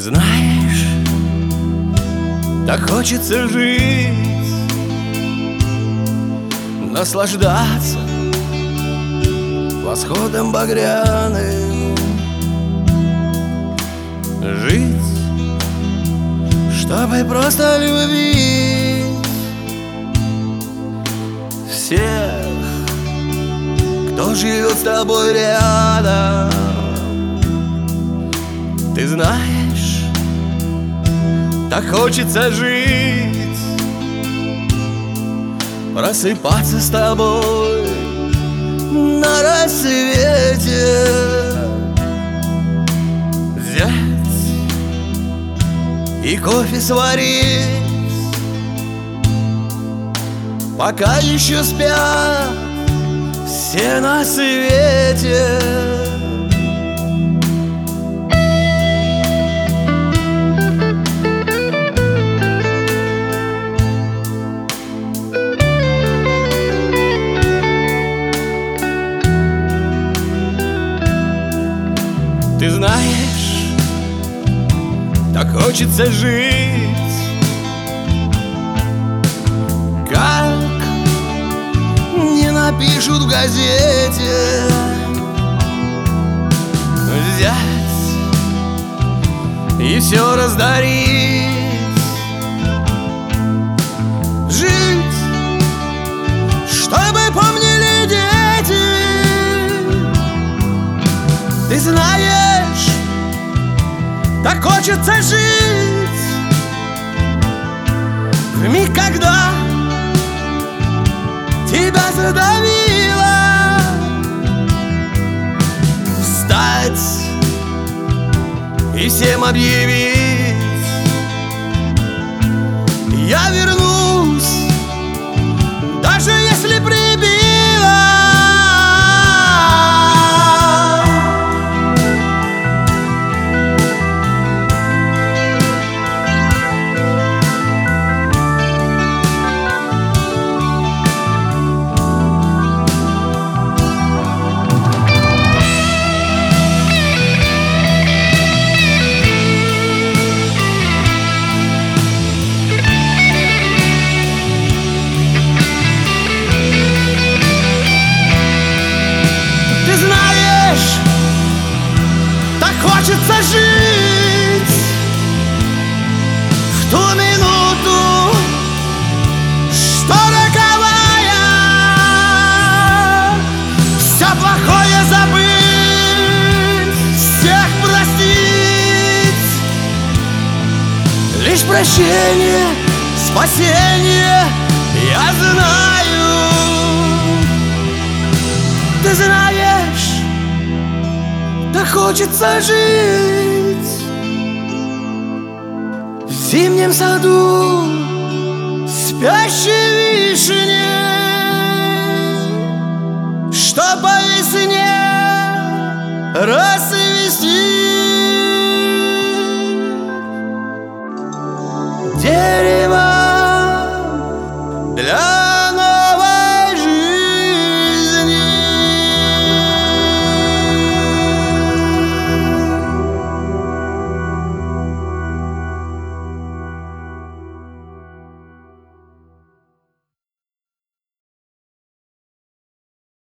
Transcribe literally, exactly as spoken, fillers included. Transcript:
Знаешь, так хочется жить, наслаждаться восходом багряным, жить, чтобы просто любить всех, кто живет с тобой рядом. Ты знаешь, так хочется жить, просыпаться с тобой на рассвете, взять и кофе сварить, пока еще спят все на свете. Ты знаешь, так хочется жить, как не напишут в газете, взять и все раздарить, жить, чтобы помнили дети. Ты знаешь, так хочется жить в миг, когда тебя задавило, встать и всем объявить: я вернусь, даже если прибило. Хочется жить в ту минуту, что роковая, все плохое забыть, всех простить. Лишь прощение, спасение, я знаю. Ты знаешь, так хочется жить в зимнем саду спящей вишни.